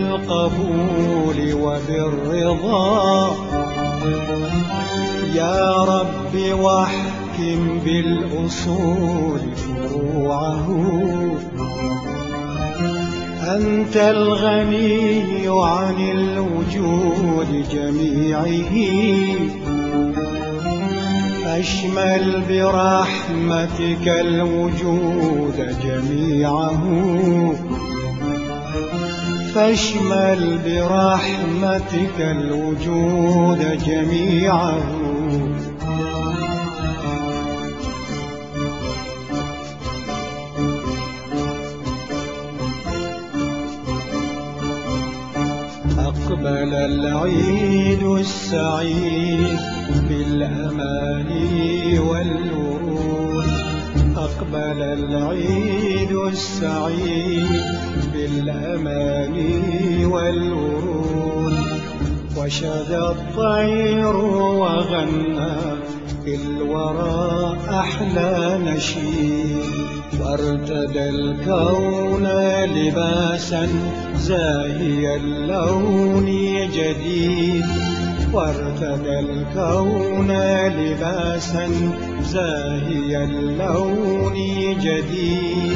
بالقبول وبالرضا. يا رب واحكم بالأصول فروعه. أنت الغني عن الوجود جميعه، فاشمل برحمتك الوجود جميعه. فاشمل برحمتك الوجود جميعه. أقبل العيد السعيد بالأماني والورود. أقبل العيد السعيد بالأماني والورود. وشد الطير وغنى في الورى أحلى نشيد. وارتدى الكون لباسا زاهي اللون جديد. وارتدى الكون لباسا زاهي اللون جديد.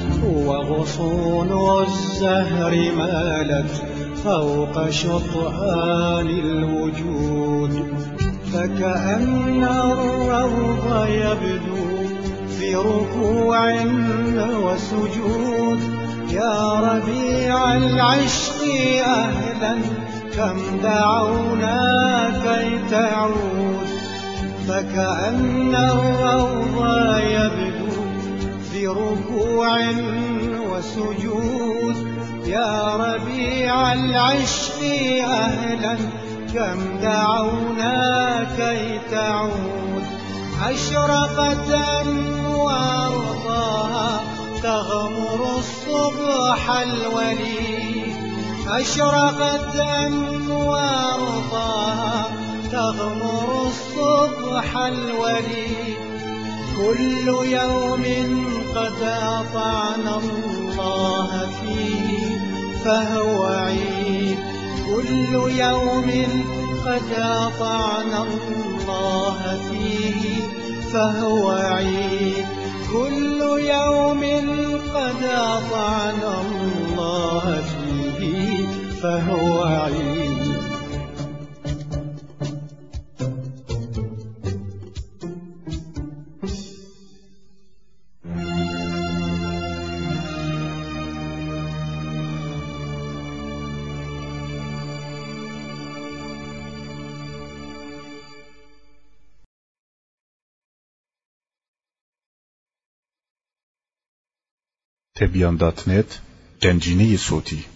وغصون الزهر مالت فوق شطآن الوجود. فكأن الروض يبدو في ركوع وسجود. يا ربيع العشق أهلا كم دعونا كي تعود. فكأن الروض يبدو في ركوع وسجود. يا ربيع العشق أهلا كم دعونا كي تعود. أشرقت أنوار طه تغمر الصبح الولي. أشرقت أنوار طه تغمر الصبح الولي. كل يوم قد أطعنا الله فيه فهو عيد. كل يوم قد أطعنا الله فيه فهو عيد. كل يوم قد أطعنا الله فيه فهو عيد. Tebyan.net Gencini Suti